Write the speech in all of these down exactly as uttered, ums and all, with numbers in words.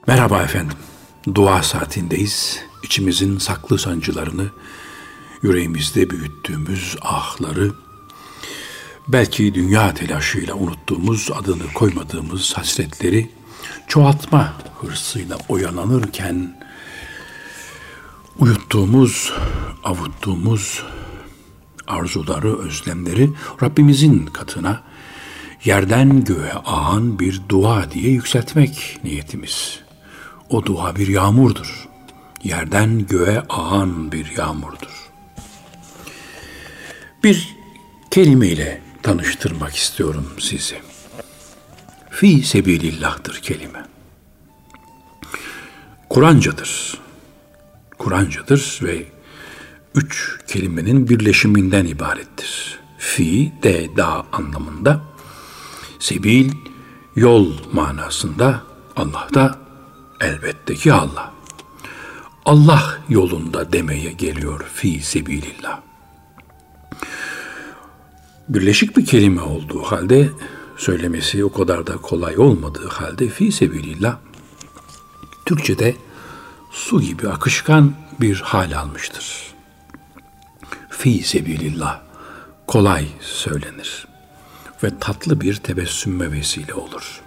Merhaba efendim, dua saatindeyiz. İçimizin saklı sancılarını, yüreğimizde büyüttüğümüz ahları, belki dünya telaşıyla unuttuğumuz, adını koymadığımız hasretleri çoğaltma hırsıyla oyalanırken uyuttuğumuz, avuttuğumuz arzuları, özlemleri Rabbimizin katına yerden göğe ağan bir dua diye yükseltmek niyetimiz. O dua bir yağmurdur. Yerden göğe ağan bir yağmurdur. Bir kelimeyle tanıştırmak istiyorum sizi. Fi sebilillah'tır kelime. Kur'ancadır. Kur'ancadır ve üç kelimenin birleşiminden ibarettir. Fi, de, da anlamında. Sebil, yol manasında. Allah da elbette ki Allah. Allah yolunda demeye geliyor fi sebilillah. Birleşik bir kelime olduğu halde, söylemesi o kadar da kolay olmadığı halde fi sebilillah Türkçe'de su gibi akışkan bir hal almıştır. Fi sebilillah kolay söylenir ve tatlı bir tebessümme vesile olur.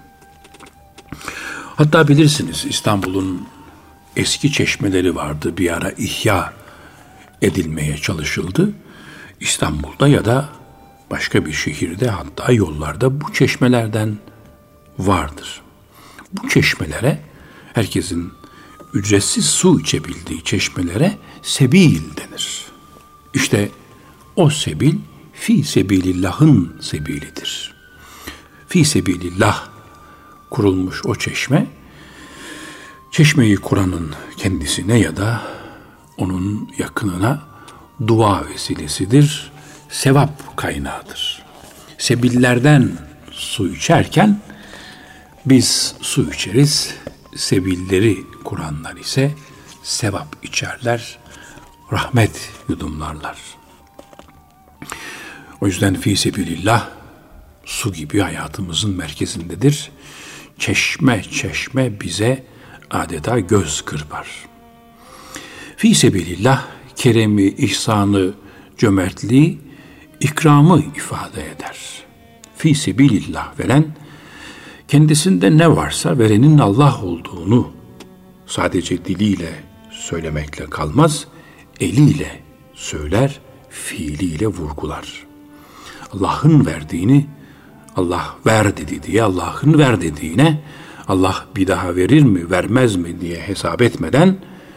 Hatta bilirsiniz İstanbul'un eski çeşmeleri vardı, bir ara ihya edilmeye çalışıldı. İstanbul'da ya da başka bir şehirde, hatta yollarda bu çeşmelerden vardır. Bu çeşmelere, herkesin ücretsiz su içebildiği çeşmelere sebil denir. İşte o sebil fi sebilillah'ın sebilidir. Fi sebilillah kurulmuş o çeşme, çeşmeyi kuranın kendisine ya da onun yakınına dua vesilesidir, sevap kaynağıdır. Sebillerden su içerken biz su içeriz, sebilleri kuranlar ise sevap içerler, rahmet yudumlarlar. O yüzden fi sebilillah su gibi hayatımızın merkezindedir. Çeşme çeşme bize adeta göz kırpar. Fi sebilillah keremi, ihsanı, cömertliği, ikramı ifade eder. Fi sebilillah veren, kendisinde ne varsa verenin Allah olduğunu sadece diliyle söylemekle kalmaz, eliyle söyler, fiiliyle vurgular. Allah'ın verdiğini, Allah ver dedi diye, Allah'ın ver dediğine, Allah bir daha verir mi, vermez mi diye hesap etmeden,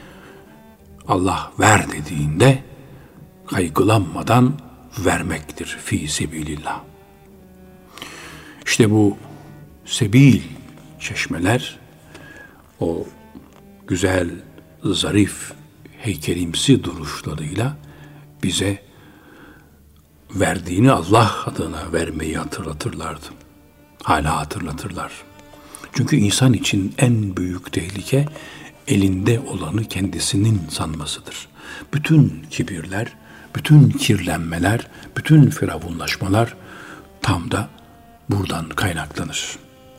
Allah ver dediğinde kaygılanmadan vermektir fi sebilillah. İşte bu sebil çeşmeler, o güzel, zarif, heykelimsi duruşlarıyla bize verdiğini Allah adına vermeyi hatırlatırlardı. Hala hatırlatırlar. Çünkü insan için en büyük tehlike elinde olanı kendisinin sanmasıdır. Bütün kibirler, bütün kirlenmeler, bütün firavunlaşmalar tam da buradan kaynaklanır.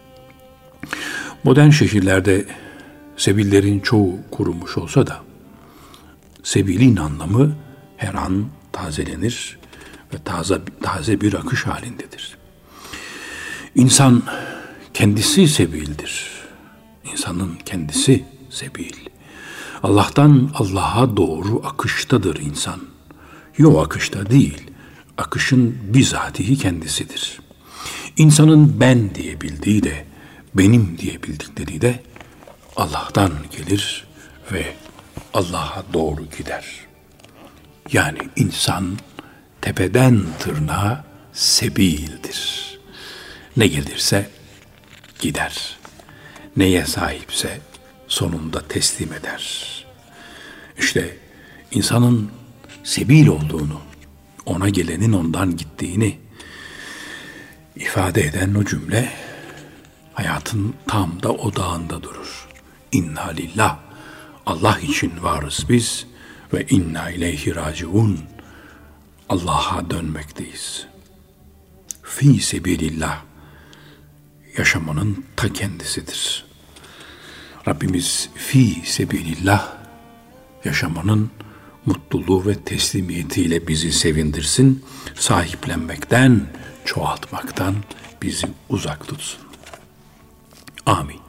Modern şehirlerde sebillerin çoğu kurumuş olsa da sebilin anlamı her an tazelenir ve taze, taze bir akış halindedir. İnsan kendisi sebildir. İnsanın kendisi sebil. Allah'tan Allah'a doğru akıştadır insan. Yok akışta değil, akışın bizatihi kendisidir. İnsanın ben diyebildiği de, benim diyebildikleri de Allah'tan gelir ve Allah'a doğru gider. Yani insan tepeden tırnağa sebildir. Ne gelirse gider. Neye sahipse sonunda teslim eder. İşte insanın sebil olduğunu, ona gelenin ondan gittiğini ifade eden o cümle hayatın tam da odağında durur. İnna lillah, Allah için varız biz ve inna ileyhi raciun, Allah'a dönmekteyiz. Fi sebilillah yaşamanın ta kendisidir. Rabbimiz fi sebilillah yaşamanın mutluluğu ve teslimiyetiyle bizi sevindirsin. Sahiplenmekten, çoğaltmaktan bizi uzak tutsun. Amin.